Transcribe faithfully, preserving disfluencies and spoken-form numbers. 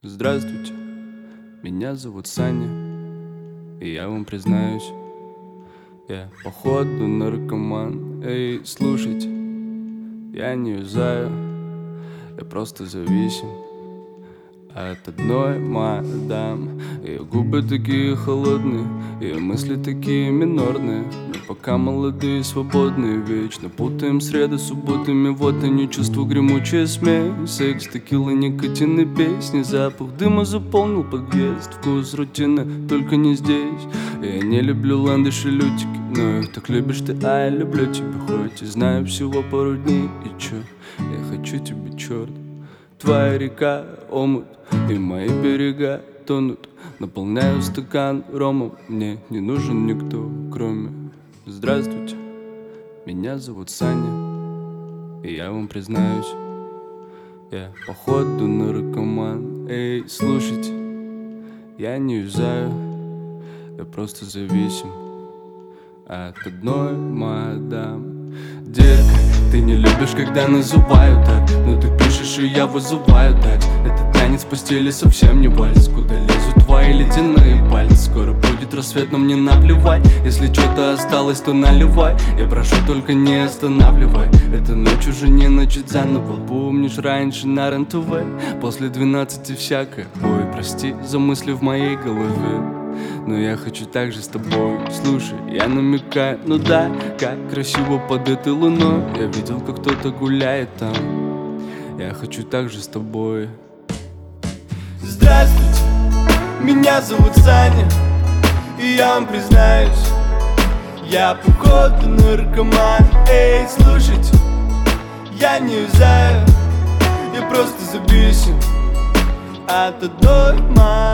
Здравствуйте, меня зовут Саня, и я вам признаюсь, я походу наркоман. Эй, слушайте, я не юзаю, я просто зависим от одной мадам. Ее губы такие холодные, ее мысли такие минорные. Мы пока молодые, свободные, вечно путаем среды с субботами. Вот они, чувства, гремучая смесь, секс, текила, никотин и песни. Запах дыма заполнил подъезд, вкус рутины, только не здесь. Я не люблю ландыши, лютики, но их так любишь ты, а я люблю тебя. Хоть и знаю всего пару дней, и чё, я хочу тебя, черт. Твоя река, омут, и мои берега тонут. Наполняю стакан ромом, мне не нужен никто, кроме... Здравствуйте, меня зовут Саня, и я вам признаюсь, я походу наркоман. Эй, слушайте, я не юзаю, я просто зависим от одной мадам. Детка, ты не любишь, когда называю так, но ты пишешь, и я вызываю так. Этот танец в постели совсем не вальс, куда лезут твои ледяные пальцы. Скоро будет рассвет, но мне наплевать. Если что-то осталось, то наливай. Я прошу, только не останавливай. Эта ночь уже не начать заново. Помнишь, раньше на РЕН-ТВ после двенадцати всякое. Ой, прости за мысли в моей голове, но я хочу так же с тобой. Слушай, я намекаю, ну да, как красиво под этой луной. Я видел, как кто-то гуляет там. Я хочу так же с тобой. Здравствуйте, меня зовут Саня, и я вам признаюсь, я походу наркоман. Эй, слушайте, я не юзаю, я просто зависим от одной мамы.